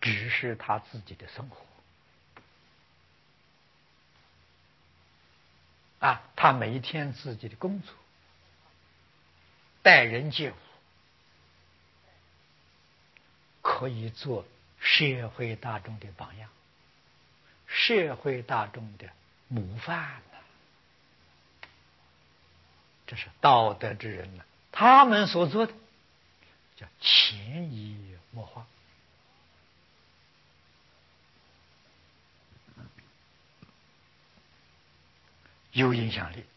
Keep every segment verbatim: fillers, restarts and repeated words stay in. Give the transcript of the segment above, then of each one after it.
只是他自己的生活啊，他每一天自己的工作、待人接物，可以做社会大众的榜样，社会大众的模范呢。这是道德之人呢，他们所做的叫潜移默化，有影响力。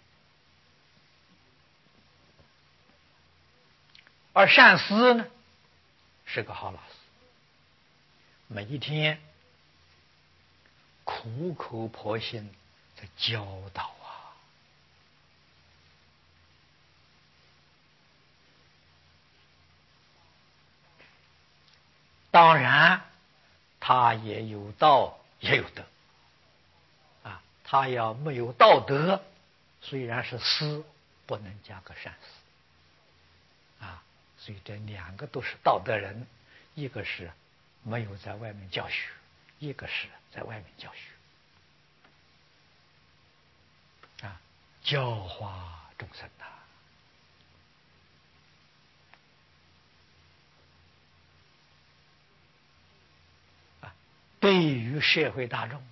而善思呢，是个好老师，每一天苦口婆心在教导啊。当然，他也有道，也有德啊。他要没有道德，虽然是思，不能加个善思啊。所以这两个都是道德人，一个是没有在外面教学，一个是在外面教学啊，教化众生呐。啊，对于社会大众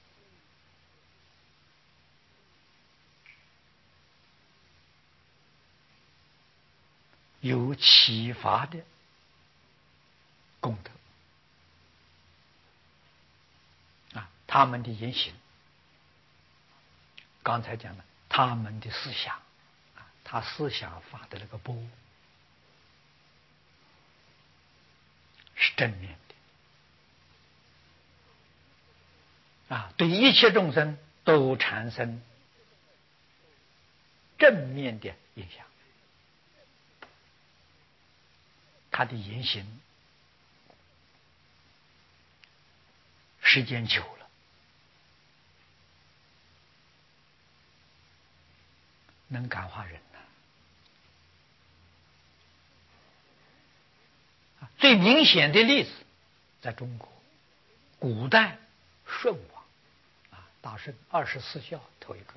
有启发的功德啊，他们的言行，刚才讲了他们的思想啊，他思想发的那个波是正面的啊，对一切众生都产生正面的影响。他的言行时间久了，能感化人呐、啊。最明显的例子，在中国古代舜王啊，大舜二十四孝头一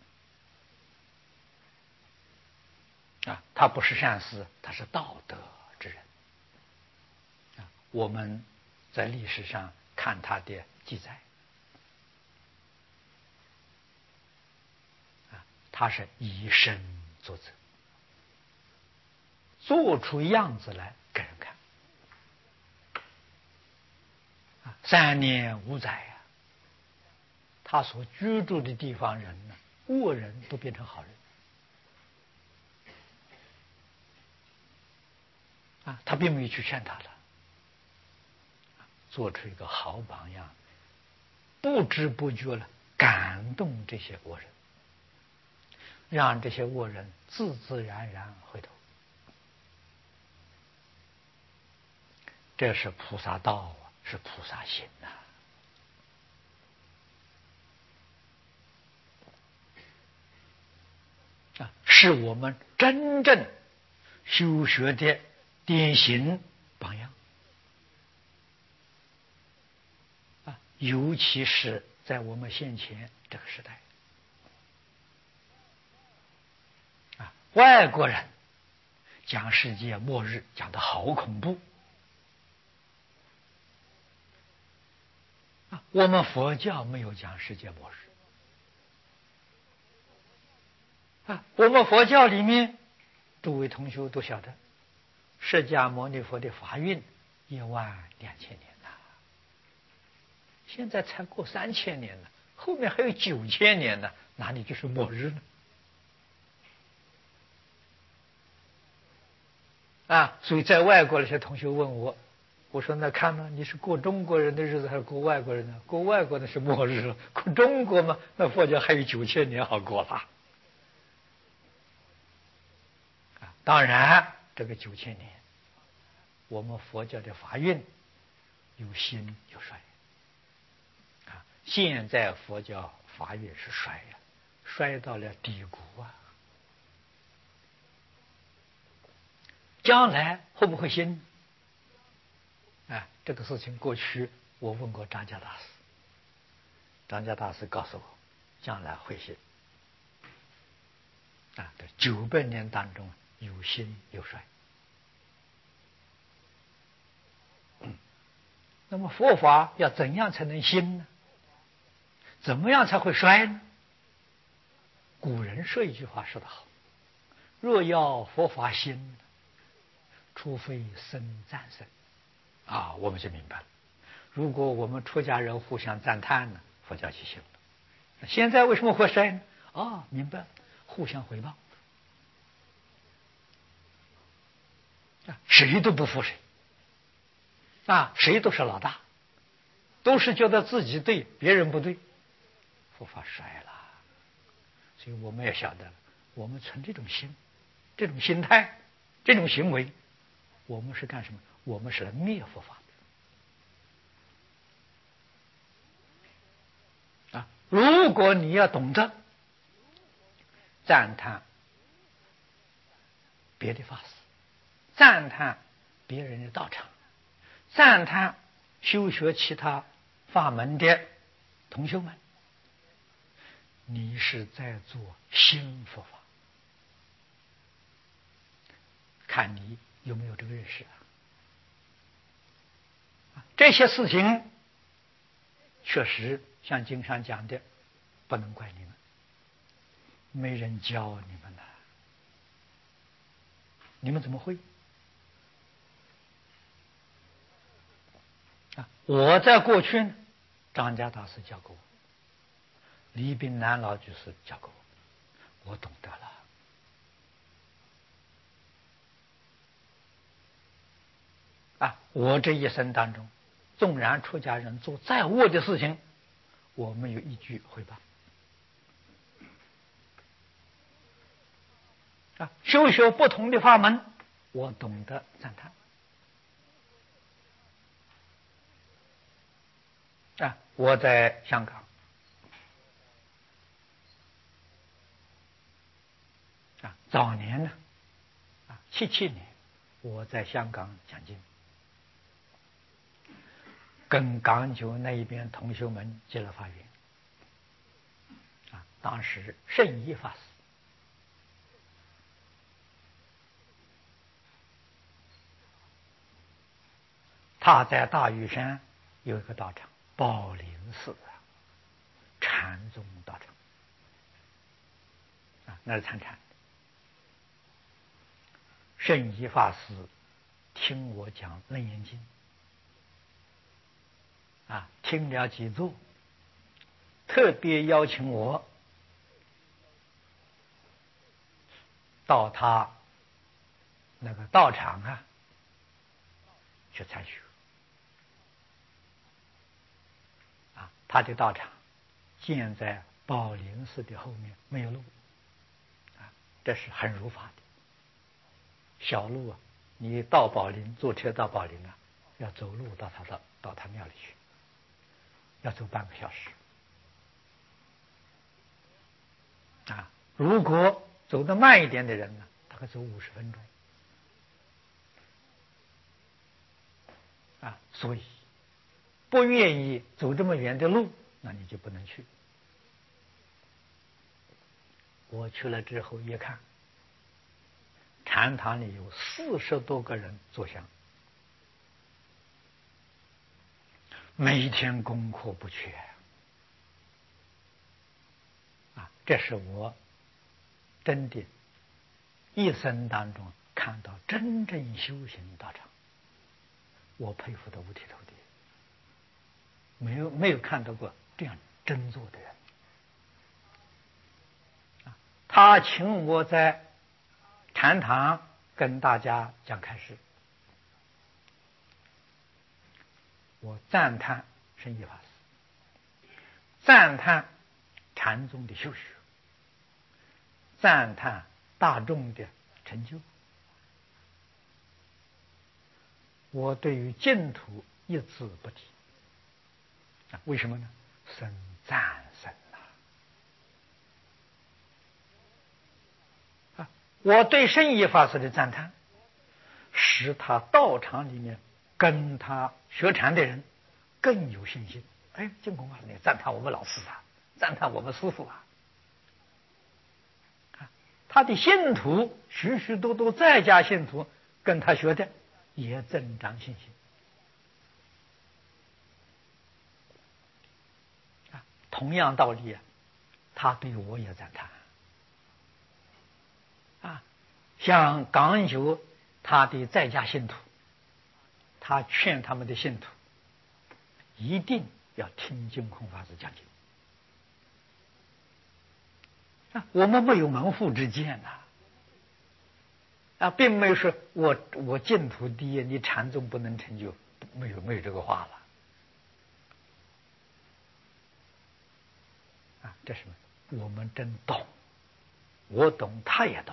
个啊，他不是善思，他是道德之人啊。我们在历史上看他的记载啊，他是以身作则，做出样子来给人看啊。三年五载啊，他所居住的地方人呢，恶人都变成好人啊，他并没有去劝他了，做出一个好榜样，不知不觉了感动这些恶人，让这些恶人自自然然回头。这是菩萨道啊，是菩萨心呐、啊，是我们真正修学的典型榜样啊，尤其是在我们现前这个时代啊，外国人讲世界末日讲得好恐怖啊，我们佛教没有讲世界末日啊，我们佛教里面，诸位同学都晓得，释迦牟尼佛的法运一万两千年呐，现在才过三千年了，后面还有九千年呢，哪里就是末日呢？啊，所以在外国那些同学问我，我说那看呢，你是过中国人的日子还是过外国人呢？过外国的是末日了，过中国嘛，那佛教还有九千年好过了。啊，当然这个九千年，我们佛教的法运有兴有衰啊。现在佛教法运是衰呀、啊，衰到了低谷啊。将来会不会兴？ 哎，这个事情过去我问过张家大师，张家大师告诉我，将来会是啊，这九百年当中有兴有衰。嗯，那么佛法要怎样才能兴呢？怎么样才会衰呢？古人说一句话说得好：若要佛法兴，除非生赞声。啊，我们就明白了。如果我们出家人互相赞叹呢，佛教就兴了。现在为什么会衰呢？啊，明白了，互相回报，啊，谁都不服谁，啊，谁都是老大，都是觉得自己对，别人不对，佛法衰了。所以我们要晓得，我们存这种心、这种心态、这种行为，我们是干什么？我们是来灭佛法的啊！如果你要懂得赞叹别的法师，赞叹别人的道场，赞叹修学其他法门的同修们，你是在做新佛法，看你有没有这个认识啊？这些事情确实像经上讲的，不能怪你们，没人教你们的，你们怎么会啊？我在过去呢，张家大师教过我，李炳南老居士教过我，我懂得了啊！我这一生当中，纵然出家人做再恶的事情，我没有一句回报啊！修学不同的法门，我懂得赞叹啊！我在香港啊，早年呢啊，七七年我在香港讲经，跟港九那一边同学们结了法缘啊。当时圣一法师他在大屿山有一个道场，宝林寺啊，禅宗道场啊，那是参禅的。圣一法师听我讲《楞严经》啊，听了几座，特别邀请我到他那个道场啊去参学啊。他的道场建在宝林寺的后面，没有路啊，这是很如法的小路啊。你到宝林，坐车到宝林啊，要走路到他到到他庙里去，要走半个小时啊。如果走得慢一点的人呢，大概走五十分钟啊。所以不愿意走这么远的路，那你就不能去。我去了之后一看，禅堂里有四十多个人坐香，每天功课不缺啊。这是我真的一生当中看到真正修行道场，我佩服的五体投地，没有没有看到过这样真做的人啊。他请我在禅堂跟大家讲开示，我赞叹圣一法师，赞叹禅宗的修学，赞叹大众的成就。我对于净土一字不提啊，为什么呢？生赞声啊！我对圣一法师的赞叹，使他道场里面跟他学禅的人更有信心。哎，净空法师，你赞叹我们老师啊，赞叹我们师父啊！他的信徒许许多多在家信徒跟他学的，也增长信心。啊，同样道理啊，他对我也赞叹。啊，像感恩学他的在家信徒，他劝他们的信徒一定要听净空法师讲经。啊，我们没有门户之见呐，啊，并没有说我我净土第一，你禅宗不能成就，没有没有这个话了。啊，这是什么？我们真懂，我懂，他也懂。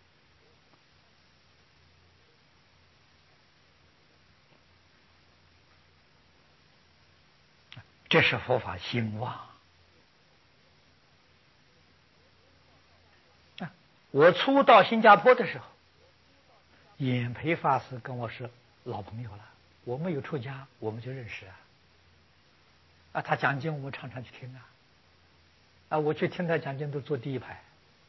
这是佛法兴旺。啊，我初到新加坡的时候，演培法师跟我是老朋友了，我没有出家，我们就认识啊。啊，他讲经我常常去听啊，啊，我去听他讲经都坐第一排，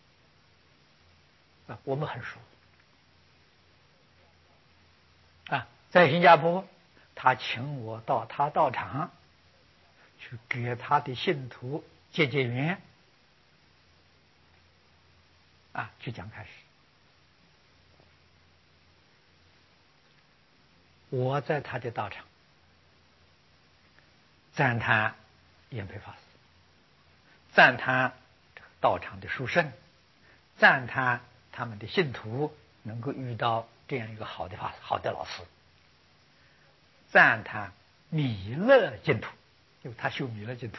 啊，我们很熟。啊，在新加坡，他请我到他道场去给他的信徒结结缘，啊，去讲开始。我在他的道场赞叹演培法师，赞叹道场的殊胜，赞叹他们的信徒能够遇到这样一个好的法好的老师，赞叹弥勒净土，因为他修弥勒净土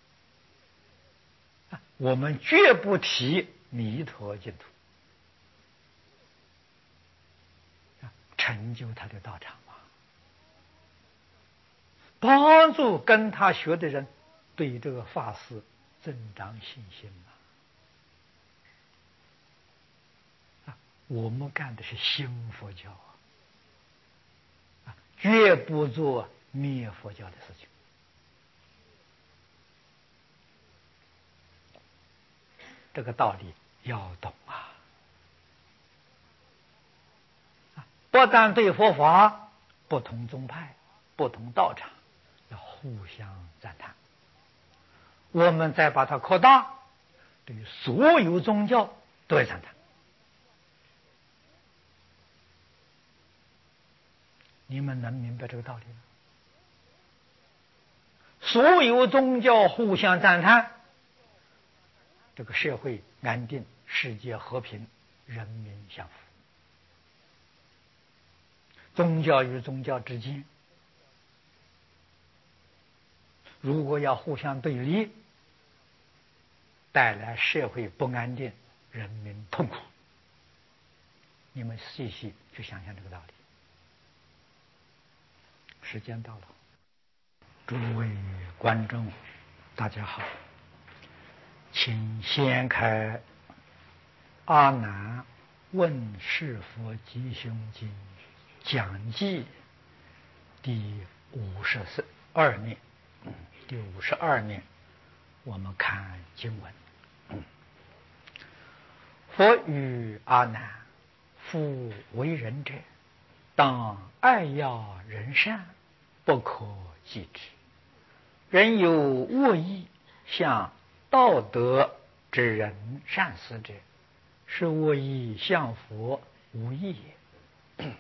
的，我们绝不提弥陀净土，成就他的道场嘛，帮助跟他学的人对这个法师增长信心啊！我们干的是兴佛教啊，绝不做灭佛教的事情。这个道理要懂啊！不但对佛法，不同宗派、不同道场要互相赞叹。我们再把它扩大，对于所有宗教都要赞叹。你们能明白这个道理吗？所有宗教互相赞叹，这个社会安定，世界和平，人民享福。宗教与宗教之间，如果要互相对立，带来社会不安定，人民痛苦。你们细细去想想这个道理。时间到了，诸位观众，大家好，请掀开《阿难问世佛吉凶经》讲记第五十二面，第五十二面，我们看经文。佛语阿难：夫为人者，当爱要人善，不可计之。人有恶意，向道德之人善思者，是恶意向佛无益也。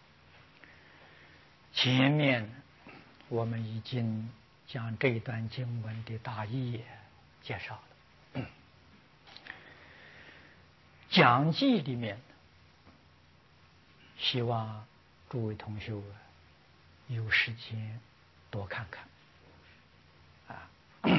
前面我们已经将这一段经文的大意介绍了。讲记里面，希望诸位同学有时间多看看啊。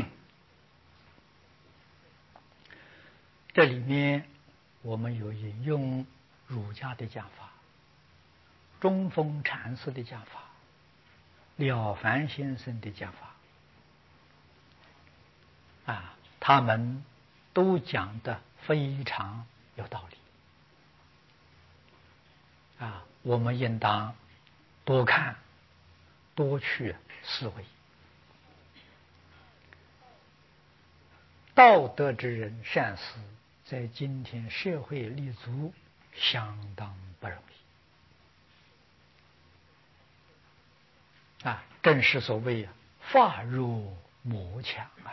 这里面我们有引用儒家的讲法，中峰禅师的讲法，了凡先生的讲法啊，他们都讲得非常有道理啊，我们应当多看多去思维。道德之人善思，在今天社会立足相当不容易啊！正是所谓法弱魔强啊！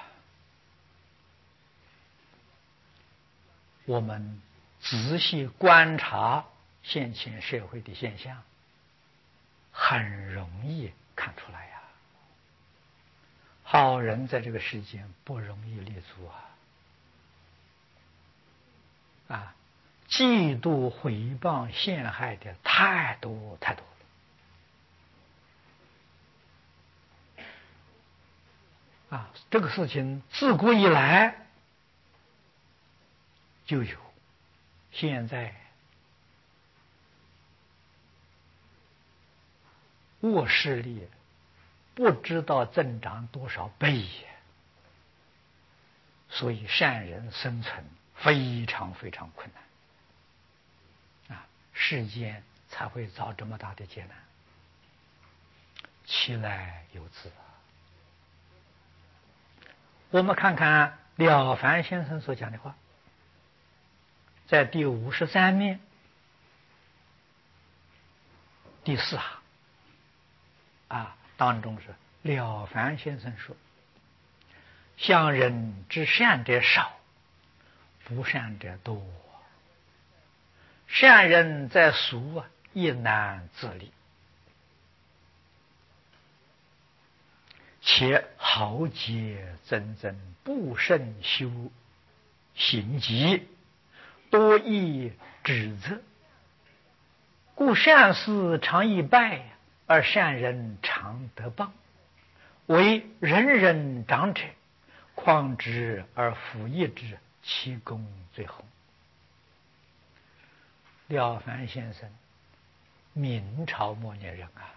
我们仔细观察现前社会的现象，很容易看出来呀、啊。好人在这个世间不容易立足啊！啊，嫉妒、诽谤、陷害的太多太多了啊！这个事情自古以来就有，现在恶势力不知道增长多少倍呀！所以善人生存非常非常困难啊！世间才会遭这么大的劫难，其来有自啊！我们看看了凡先生所讲的话，在第五十三面第四行啊当中是了凡先生说：向人之善者少，不善者多。善人在俗啊，亦难自立，且豪杰增增，不胜修行疾，多易指责。故善事常易败，而善人常得邦。为人人长者，况之而辅义之，其功最厚。了凡先生，明朝末年人啊，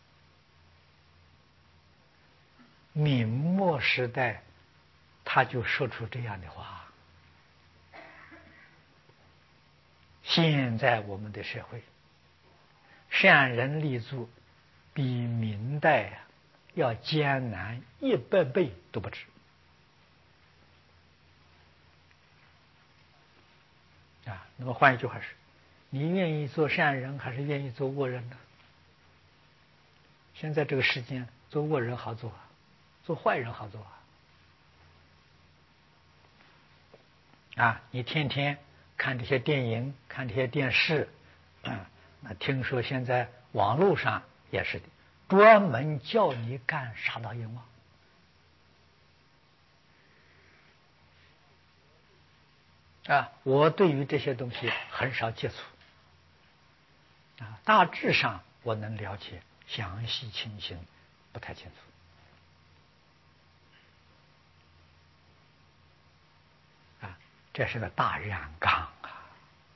明末时代他就说出这样的话。现在我们的社会善人立足比明代啊要艰难一百倍都不止啊！那么换一句话是，你愿意做善人还是愿意做恶人呢？现在这个世间，做恶人好做，做坏人好做啊！啊，你天天看这些电影，看这些电视，啊，那听说现在网络上也是的，专门叫你干杀盗淫妄啊！我对于这些东西很少接触啊，大致上我能了解，详细情形不太清楚啊。这是个大染缸啊！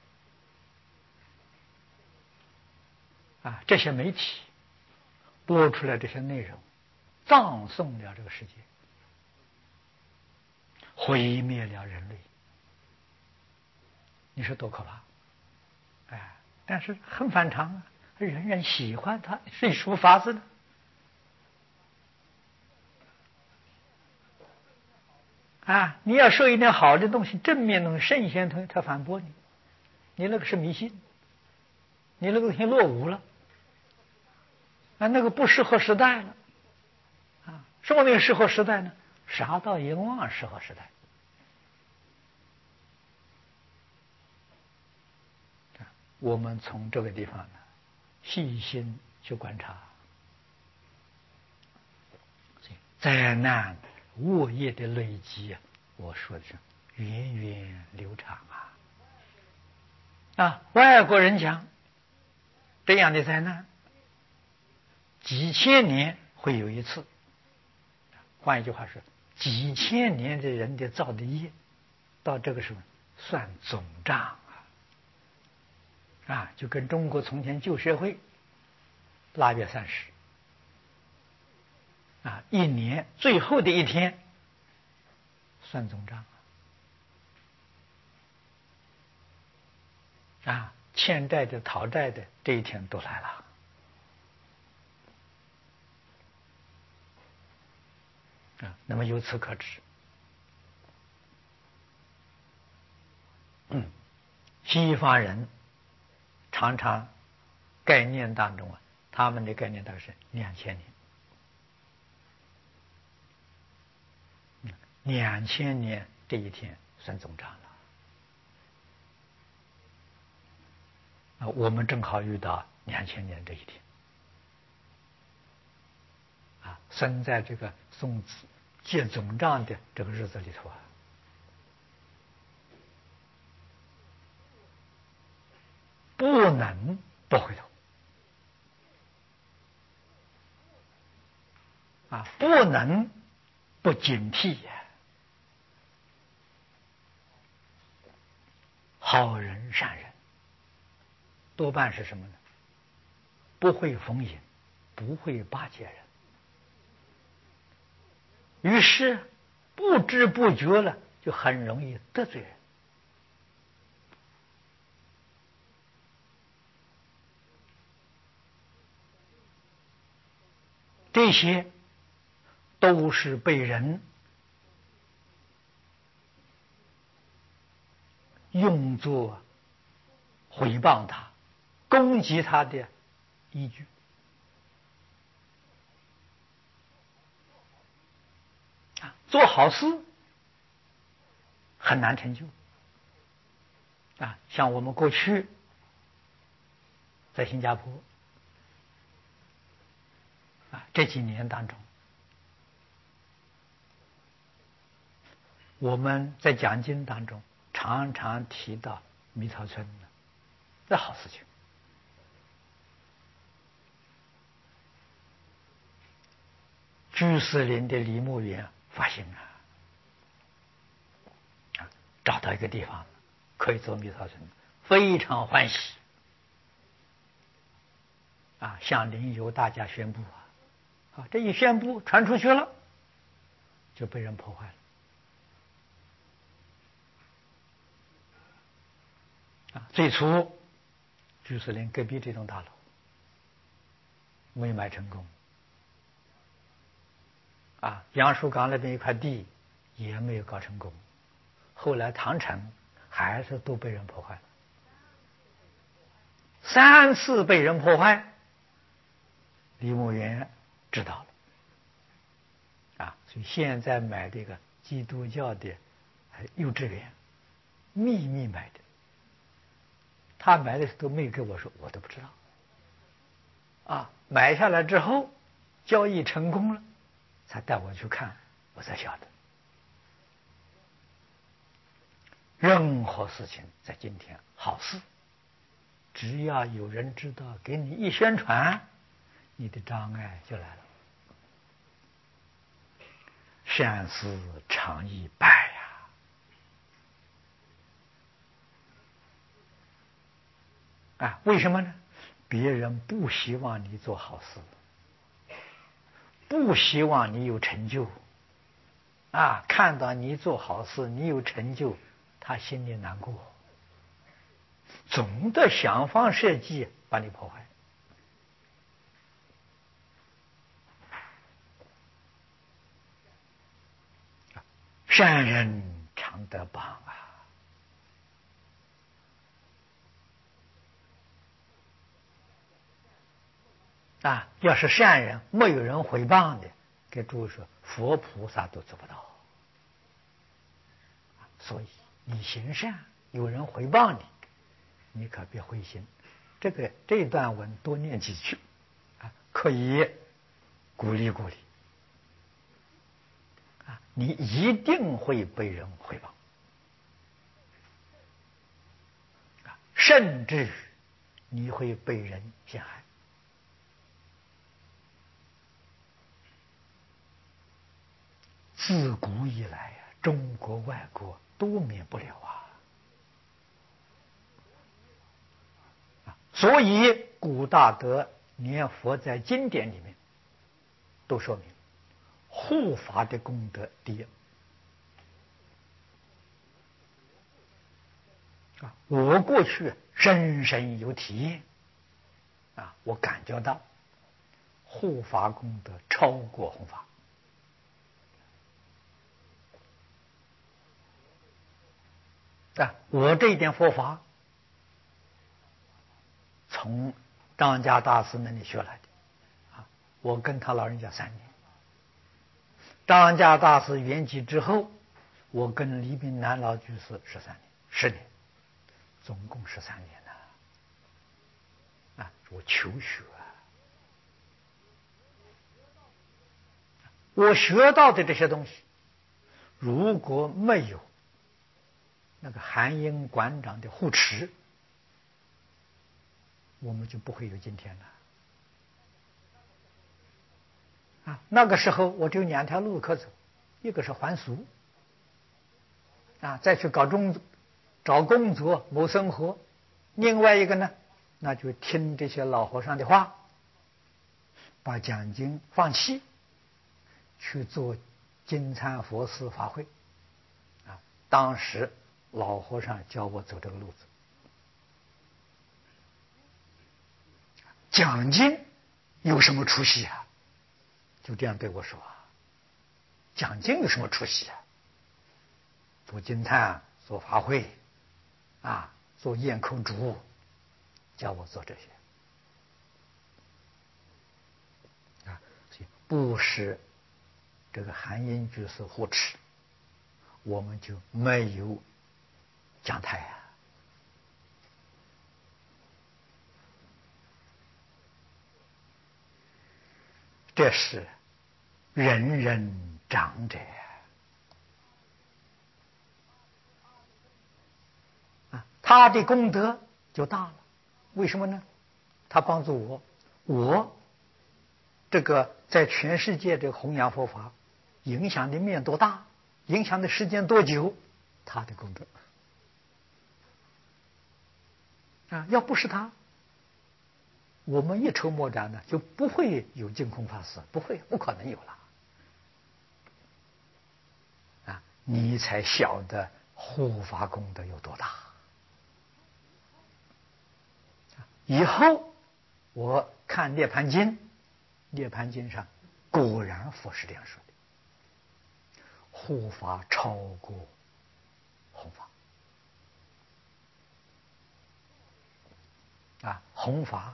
啊，这些媒体播出来这些内容，葬送了这个世界，毁灭了人类。你说多可怕！哎，但是很反常啊，人人喜欢它，是抒发自的啊！你要说一点好的东西，正面东西、圣贤东西，他反驳你，你那个是迷信，你那个东西落伍了啊，那个不适合时代了啊！什么东西适合时代呢？杀盗淫妄适合时代。我们从这个地方呢，细心去观察，灾难恶业的累积啊，我说的是源远流长啊！啊，外国人讲这样的灾难，几千年会有一次。换一句话说，几千年的人的造的业，到这个时候算总账。啊，就跟中国从前旧社会，腊月三十，啊，一年最后的一天算总账，啊，欠债的、讨债的这一天都来了， 啊，那么由此可知，嗯，西方人常常概念当中啊，他们的概念大概是两千年。两千年这一天算总账了啊！我们正好遇到两千年这一天啊，生在这个宋子结总账的这个日子里头啊，不能不回头啊，不能不警惕呀！好人善人多半是什么呢？不会逢迎，不会巴结人，于是不知不觉了，就很容易得罪人。这些都是被人用作毁谤他、攻击他的依据啊！做好事很难成就啊！像我们过去在新加坡啊这几年当中，我们在讲经当中常常提到米草村的，这好事情。居士林的李牧原发心啊，找到一个地方可以做米草村，非常欢喜啊，向灵游大家宣布啊，啊，这一宣布传出去了，就被人破坏了啊。最初居士林隔壁这栋大楼没买成功啊，杨树岗那边一块地也没有搞成功，后来唐城还是都被人破坏了，三次被人破坏，李牧原知道了啊，所以现在买这个基督教的幼稚园，秘密买的，他买的都没跟我说，我都不知道啊，买下来之后交易成功了才带我去看，我才晓得。任何事情在今天，好事只要有人知道，给你一宣传，你的障碍就来了。善事常易败呀！啊，为什么呢？别人不希望你做好事，不希望你有成就啊！看到你做好事，你有成就，他心里难过，总的想方设计把你破坏。善人常得报啊！啊，要是善人，没有人毁谤的，给诸位说，佛菩萨都做不到。所以你行善，有人回报你，你可别灰心。这个这段文多念几句啊，可以鼓励鼓励啊，你一定会被人回报啊，甚至你会被人陷害。自古以来呀、啊，中国外国都免不了啊。所以古大德念佛在经典里面都说明护法的功德第一啊。我过去深深有体验啊，我感觉到护法功德超过弘法啊，我这一点佛法从张家大师那里学来的，啊，我跟他老人家三年。张家大师圆寂之后，我跟李炳南老居士十三年，十年，总共十三年了。啊，我求学，我学到的这些东西，如果没有那个韩英馆长的护持，我们就不会有今天了。啊，那个时候我只有两条路可走，一个是还俗，啊，再去搞中找工作谋生活；另外一个呢，那就听这些老和尚的话，把讲经放弃，去做金蝉佛寺法会。啊，当时老和尚教我走这个路子。讲经有什么出息啊？就这样对我说：“讲经有什么出息啊？做金忏、做法会，啊，做咽口主，教我做这些。啊，所以不是这个韩英居士护持，我们就没有讲台啊。这是人人长者啊，他的功德就大了。为什么呢？他帮助我，我这个在全世界这个弘扬佛法，影响的面多大，影响的时间多久，他的功德啊，要不是他，我们一筹莫展呢，就不会有净空法师，不会，不可能有了。啊，你才晓得护法功德有多大。以后我看《涅盘经》，《涅盘经》上果然佛是这样说的：护法超过弘法。啊，弘法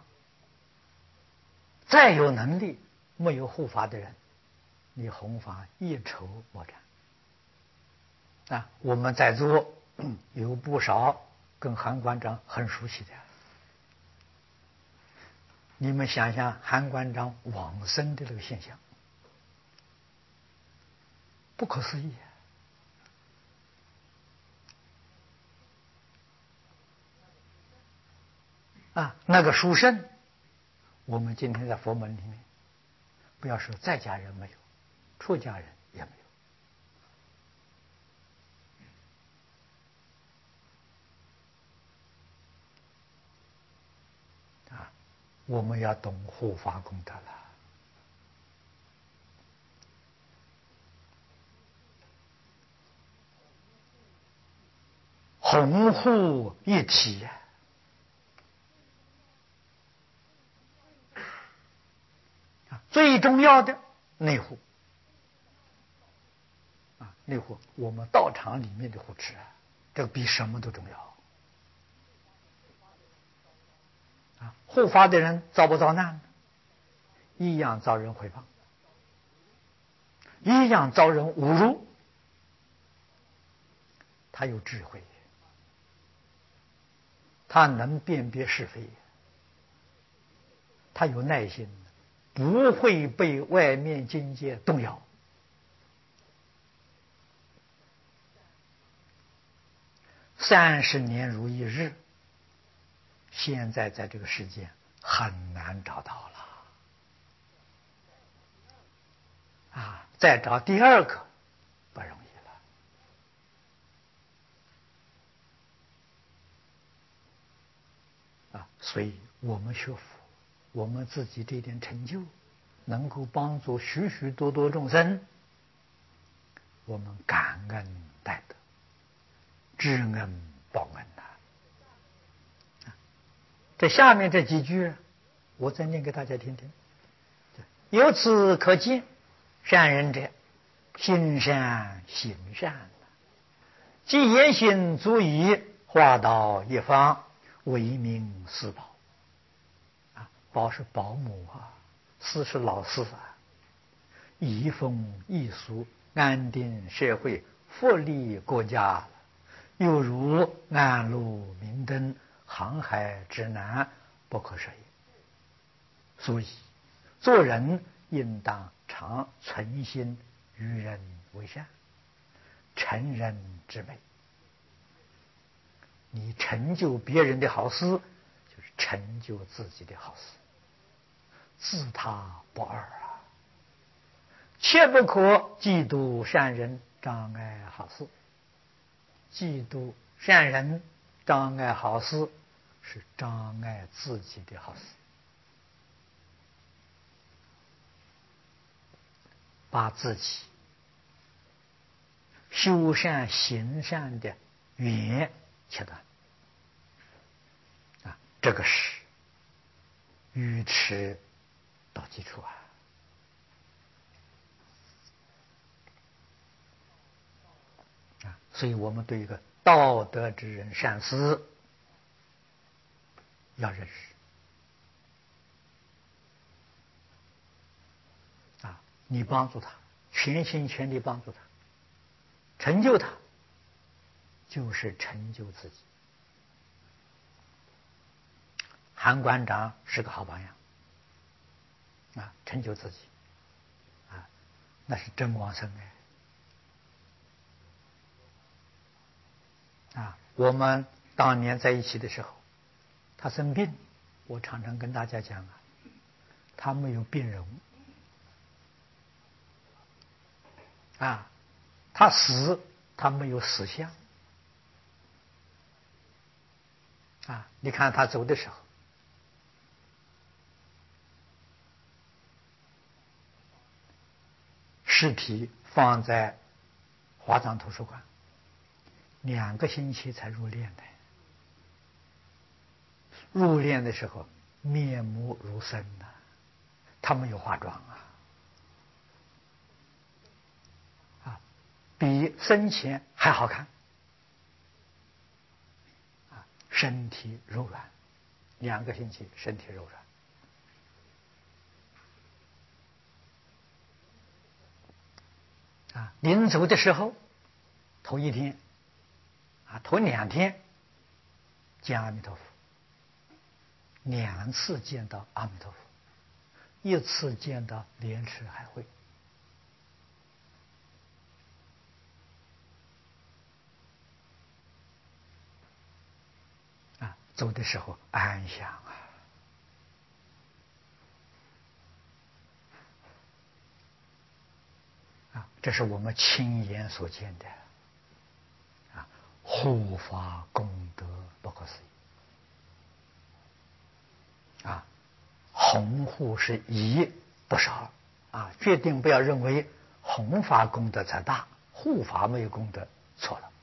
再有能力，没有护法的人，你弘法一筹莫展。啊，我们在座有不少跟韩馆长很熟悉的，你们想想韩馆长往生的这个现象，不可思议啊！那个殊胜，我们今天在佛门里面，不要说在家人没有，出家人也没有啊！我们要懂护法功德了。弘护一体呀、啊，最重要的内护啊，内护我们道场里面的护持啊，这个比什么都重要啊！护法的人遭不遭难？一样遭人诽谤，一样遭人侮辱。他有智慧，他能辨别是非，他有耐心，不会被外面境界动摇。三十年如一日，现在在这个世界很难找到了啊！再找第二个不容易了啊！所以我们学佛，我们自己这点成就，能够帮助许许多多众生，我们感恩戴德，知恩报恩呐、啊！这下面这几句，我再念给大家听听。由此可见，善人者，心善行善， 即言行足以化到一方，为名师保。啊，保是保姆啊，师是老师啊，移风易俗，安定社会，福利国家，犹如暗路明灯，航海之难，不可舍也。所以做人应当常存心与人为善，成人之美。你成就别人的好事，就是成就自己的好事，自他不二啊！切不可嫉妒善人，障碍好事。嫉妒善人，障碍好事，是障碍自己的好事。把自己修善行善的缘切断啊，这个是愚痴到基础啊！啊，所以我们对一个道德之人善思要认识啊，你帮助他，全心全力帮助他，成就他，就是成就自己。韩馆长是个好榜样啊，成就自己啊，那是真往生哎啊！我们当年在一起的时候，他生病，我常常跟大家讲啊，他没有病容啊，他死他没有死相啊！你看他走的时候，尸体放在华藏图书馆，两个星期才入殓的。入殓的时候面目如生呐、啊，他没有化妆啊，啊，比生前还好看，啊，身体柔软，两个星期身体柔软，啊，临走的时候，头一天，啊，头两天见阿弥陀佛，两次见到阿弥陀佛，一次见到莲池海会。啊，走的时候安详啊！啊，这是我们亲眼所见的啊，护法功德不可思议啊！弘护是一不是二啊，决定不要认为弘法功德才大，护法没有功德，错了。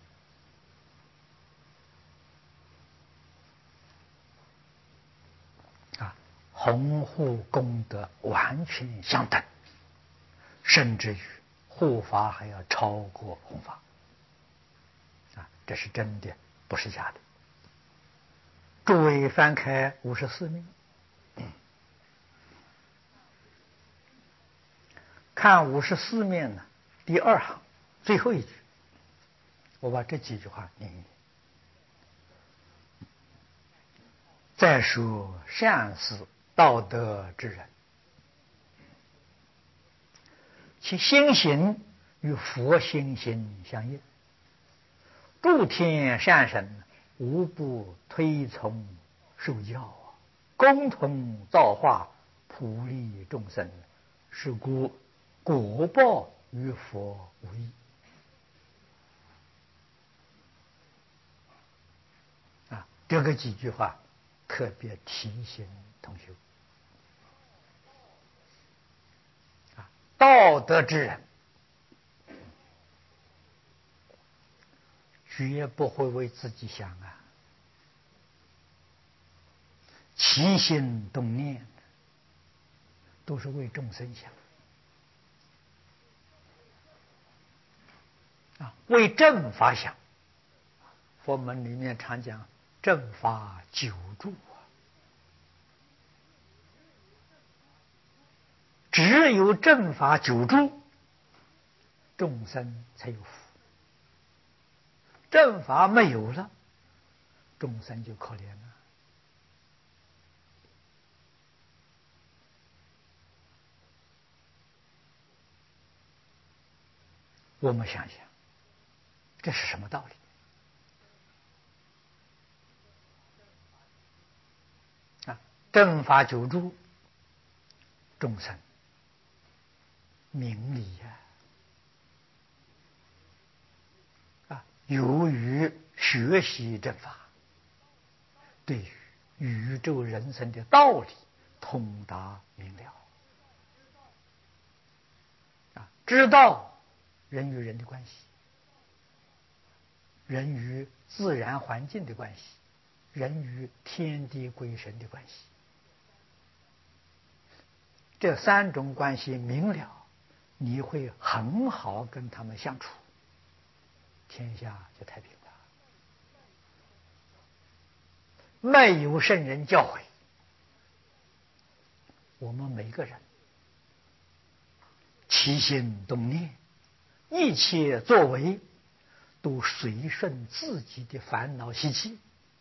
啊，弘护功德完全相等，甚至于护法还要超过弘法啊，这是真的，不是假的。诸位翻开五十四面，看五十四面呢，第二行最后一句，我把这几句话念一念。再说善事道德之人，其心行与佛心行相应，诸天善神无不推崇受教啊，共同造化，普利众生，是故果报与佛无异啊。这个几句话特别提醒同学啊，道德之人绝不会为自己想啊，起心动念都是为众生想啊，为正法想佛门里面常讲正法久住啊，只有正法久住，众生才有福。正法没有了，众生就可怜了。我们想想，这是什么道理？啊，正法久住，众生明理呀、啊，啊，由于学习正法，对于宇宙人生的道理通达明了，啊，知道人与人的关系，人与自然环境的关系，人与天地鬼神的关系，这三种关系明了，你会很好跟他们相处，天下就太平了。没有圣人教诲，我们每个人起心动念，一切作为都随顺自己的烦恼习气，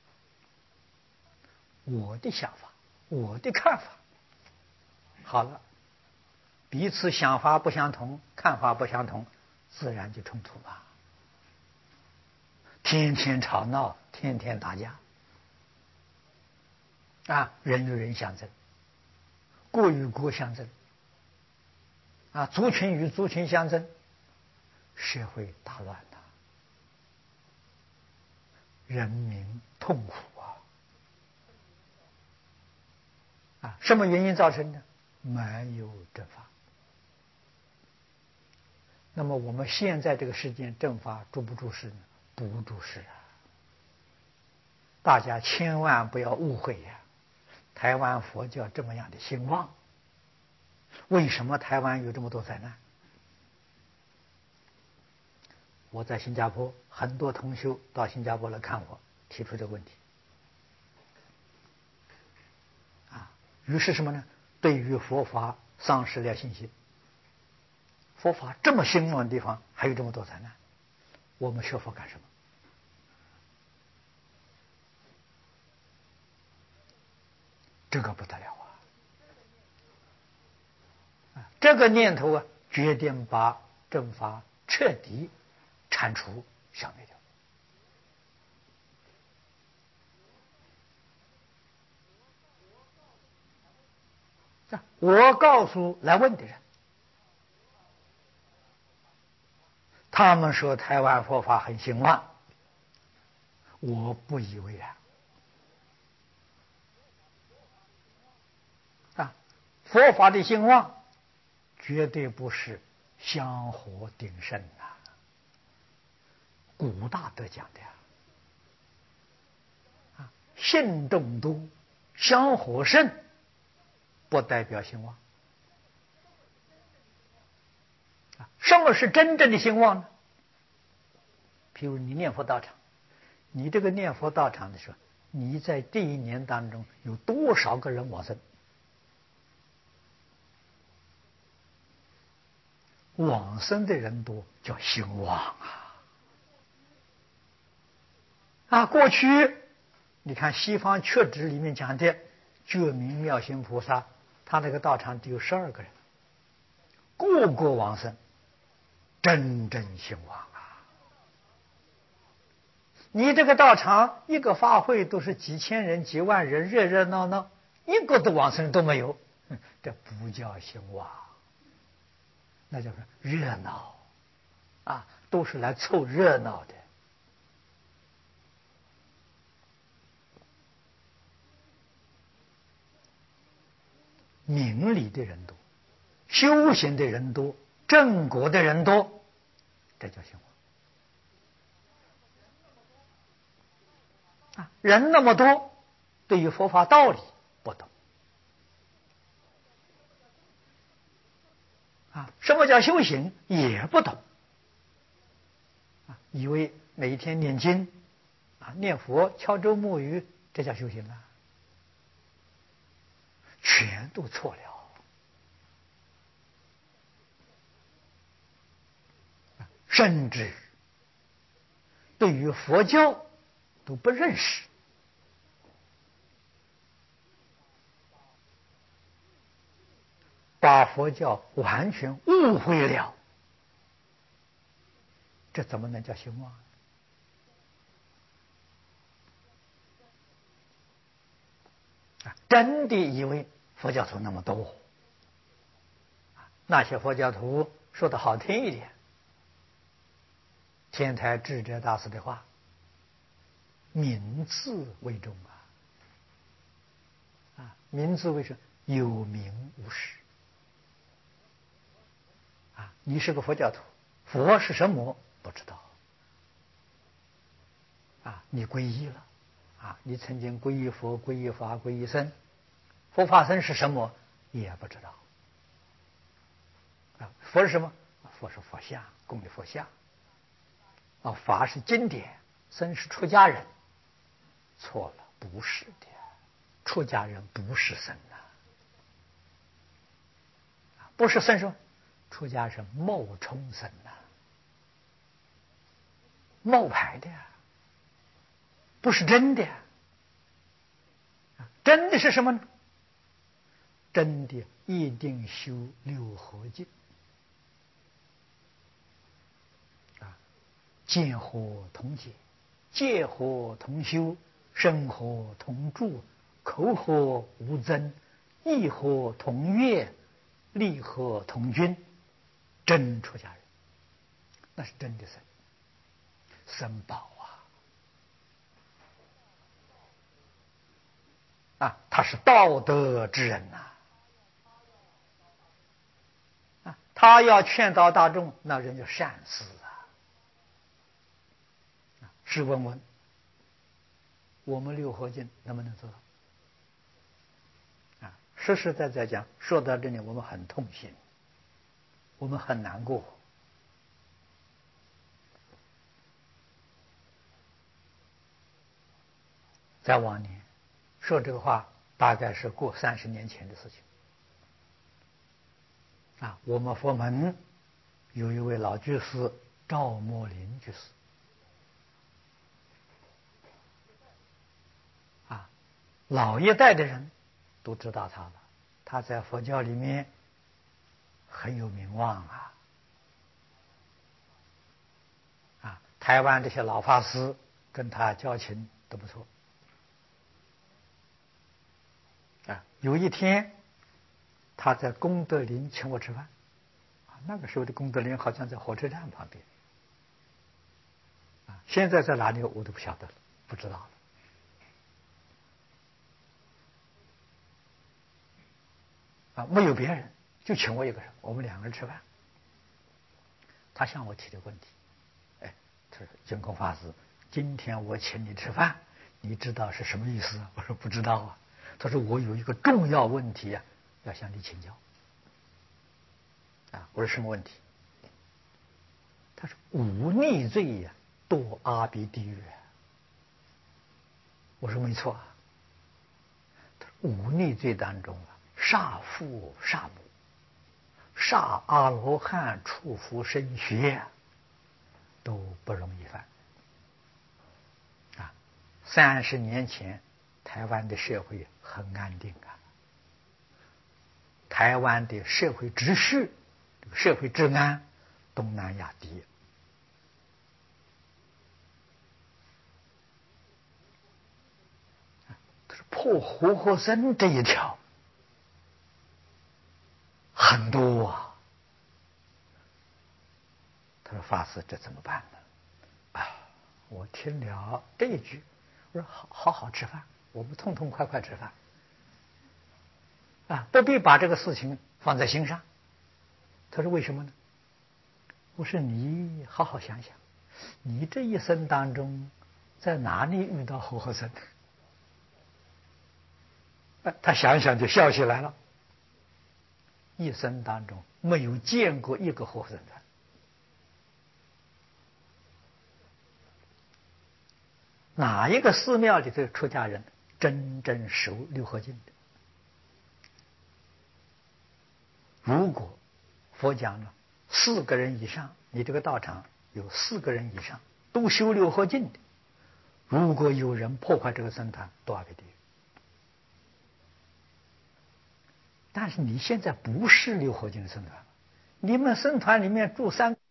我的想法，我的看法，好了，彼此想法不相同，看法不相同，自然就冲突了，天天吵闹，天天打架，啊，人与人相争，国与国相争，啊，族群与族群相争，社会大乱了，人民痛苦啊！啊，什么原因造成的？没有正法。那么我们现在这个世界正法注不注视呢？不注视啊！大家千万不要误会呀、啊！台湾佛教这么样的兴旺，为什么台湾有这么多灾难？我在新加坡，很多同修到新加坡来看我，提出这个问题。啊，于是什么呢？对于佛法丧失了信心。佛法这么兴旺的地方，还有这么多灾难，我们学佛干什么？这个不得了啊！啊，这个念头啊，决定把正法彻底铲除、消灭掉。我告诉来问的人，他们说台湾佛法很兴旺，我不以为然。啊，佛法的兴旺绝对不是香火鼎盛呐、啊，古大德讲的呀。啊，信众多，香火盛，不代表兴旺。啊，什么是真正的兴旺呢？譬如你念佛道场，你这个念佛道场的时候，你在这一年当中有多少个人往生？往生的人多叫兴旺啊！啊，过去你看西方缺指里面讲的觉明妙心菩萨，他那个道场只有十二个人，个个往生，真正兴旺啊！你这个道场一个法会都是几千人、几万人，热热闹闹，一个的往生都没有，这不叫兴旺，那叫热闹啊，都是来凑热闹的。明理的人多，修行的人多，正果的人多，这叫兴旺啊！人那么多，对于佛法道理不懂啊，什么叫修行也不懂啊，以为每天念经啊，念佛、敲舟木鱼，这叫修行了，全都错了。甚至对于佛教都不认识，把佛教完全误会了，这怎么能叫修啊？真的以为佛教徒那么多，那些佛教徒说的好听一点，天台智者大师的话，名字为重啊！啊，名字为重，有名无实啊！你是个佛教徒，佛是什么不知道啊？你皈依了啊！你曾经皈依佛、皈依法、皈依僧，佛法僧是什么也不知道啊！佛是什么？佛是佛像，供的佛像啊！法是经典，僧是出家人，错了，不是的，出家人不是僧呐、啊，不是僧说，出家是冒充僧呐、冒牌的呀，不是真的呀。真的是什么呢？真的一定修六合敬啊，见火同解，戒火同修，身火同住，口火无增，意火同悦，力火同均，真出家人，那是真的僧，僧宝啊！啊，他是道德之人呐、啊！啊，他要劝导大众，那人就善思啊！试问问，我们六合敬能不能做到？啊，实实在在讲，说到这里，我们很痛心，我们很难过。在往年说这个话，大概是过三十年前的事情。啊，我们佛门有一位老居士赵墨林居士，啊，老一代的人都知道他了，他在佛教里面很有名望啊。啊，台湾这些老法师跟他交情都不错。啊，有一天他在功德林请我吃饭，啊，那个时候的功德林好像在火车站旁边，啊，现在在哪里我都不晓得了，不知道了。啊，没有别人，就请我一个人，我们两个人吃饭。他向我提的问题，哎，他说：“净空法师，今天我请你吃饭，你知道是什么意思啊？”我说：“不知道啊。”他说：“我有一个重要问题啊，要向你请教。”啊，我说：“什么问题？”他说：“无逆罪呀，堕阿鼻地狱。”我说：“没错啊。”他说：“无逆罪当中啊，杀父杀母，杀阿罗汉、触福生学都不容易犯。”啊，三十年前台湾的社会很安定啊，台湾的社会秩序、社会治安，东南亚第一。破活活僧这一条很多啊。他说：“法师，这怎么办呢？”啊，我听了这一句，我说：“好好好吃饭，我们痛痛快快吃饭啊，不必把这个事情放在心上。”他说：“为什么呢？”我说：“你好好想想，你这一生当中在哪里遇到活活僧？”他想想就笑起来了，一生当中没有见过一个活人的。 哪一个寺庙里头出家人真正守六合敬的？如果佛讲了四个人以上，你这个道场有四个人以上都修六合敬的，如果有人破坏这个僧团，多少个地狱？但是你现在不是六合敬僧团，你们僧团里面住三